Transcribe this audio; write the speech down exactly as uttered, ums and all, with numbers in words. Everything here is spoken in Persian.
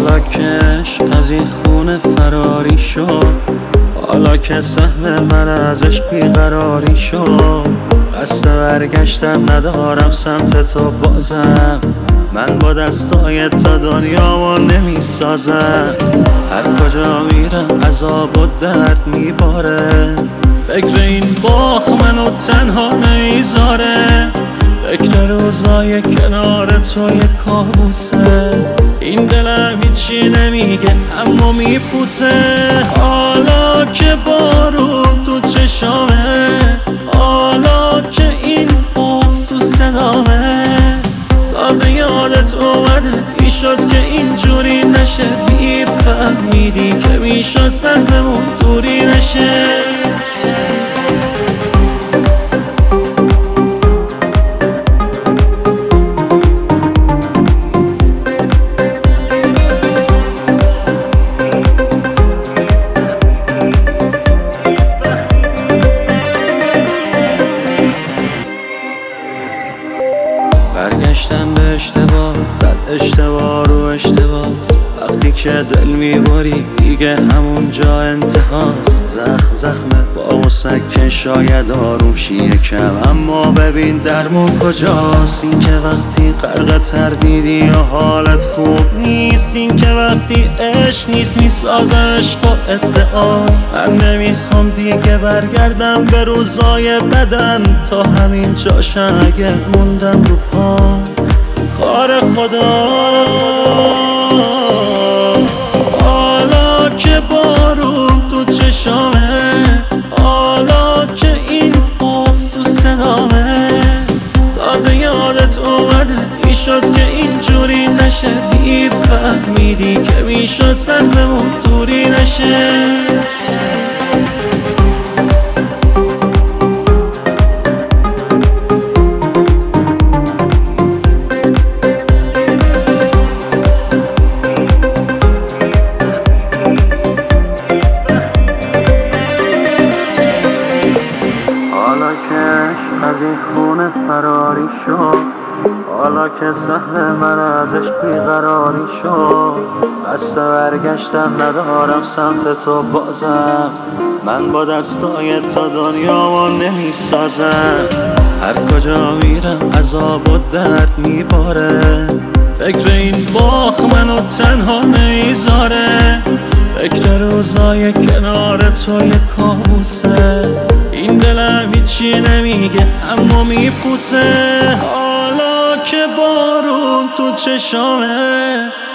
حالا کش از این خونه فراری شد، حالا که سهم من ازش بیقراری شد. قصد برگشتن ندارم سمت تو بازم، من با دستای تا دنیامو نمی سازم. هر کجا میرم عذاب و درد میباره، فکر این باخ منو تنها نمیذاره. فکر روزای کنار تو یه کابوسه، این دلم هیچی نمیگه اما میپوسه. حالا که بارون تو چشامه، حالا که این بغض تو صدامه، تازه یادت اومده ای شد که اینجوری نشه. دیر فهمیدی که میشد سهممون دوری نشه. برگشتم به اشتباه، صد اشتباه رو اشتباس. وقتی که دل میبری دیگه همون جا انتهاست. زخم زخمه با وسک که شاید آروم شی یکم، اما ببین درمون کجاست. این که وقتی غرق تردیدی و حالت خوب نیست، این که وقتی عشق نیست میسازه عشق و ادعاست. من نمیخوام دیگه برگردم به روزای بدم، تا همین جاشم اگه موندم رو پام کار خداست. حالا که بارون تو چشامه، حالا که این بغض تو صدامه، تازه یادت اومده ای شد که اینجوری نشه. دیر فهمیدی که میشد سهممون دوری نشه. از این خونه فراری شد، حالا که سهم من ازش بیقراری شد. قصد برگشتن ندارم سمت تو بازم، من با دستای تا دنیامو نمی سازم. هر کجا میرم عذاب و درد میباره، فکر این باخ منو تنها نمیذاره. فکر روزای کنار تو یه کابوسه، این دلم هیچی نمیگه اما میپوسه. حالا که بارون تو چشامه،